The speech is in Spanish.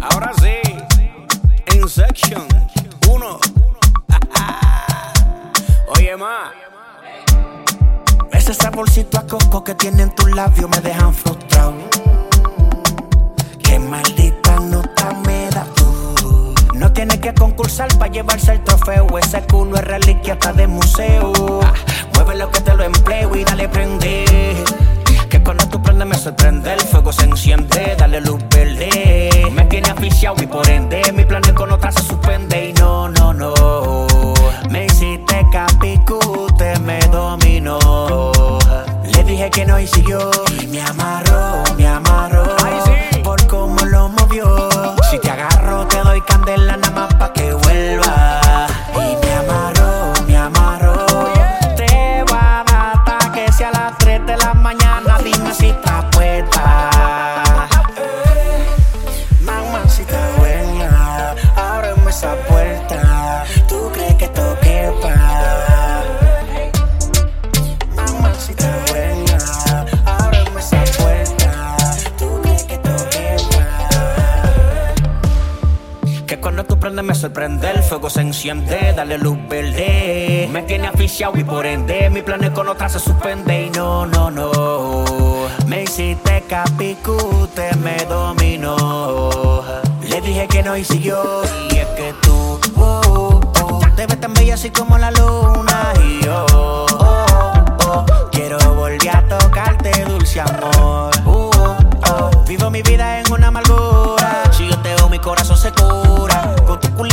Ahora sí, Insection 1. Oye, ma. Ese saborcito a coco que tienen tus labios me dejan frustrado. Qué maldita nota me da tú. No tienes que concursar para llevarse el trofeo. Ese culo es reliquia hasta de museo. Mueve lo que te lo empleo y dale prende. Que cuando tú prendes me sorprende. El fuego se enciende, dale luz verde. Me tiene aficiado y por ende mi plan con otra se suspende. Y no, no, no. Me hiciste capicute, me dominó. Le dije que no y siguió. Y me amarró, Ay, sí. por cómo lo movió. Si te agarro te doy candela nada más pa' que vuelva. Y me amarró, te va a dar hasta que sea a las 3 de la mañana. Dime si estás puesta. Mamacita buena, ábreme esa puerta. ¿Tú crees que esto quepa? Mamacita buena, ábreme esa puerta. ¿Tú crees que esto quepa? Que cuando tú prendes me sorprende. El fuego se enciende, dale luz verde. Me tiene aficiado y por ende mi plan con otra se suspende. Y no, no, no. Me hiciste capicute, me dominó. Le dije que no y siguió. Y es que tú, te ves tan bella así como la luna. Y yo, quiero volver a tocarte, dulce amor. Vivo mi vida en una amargura. Si yo te doy mi corazón se cura. Con tu culo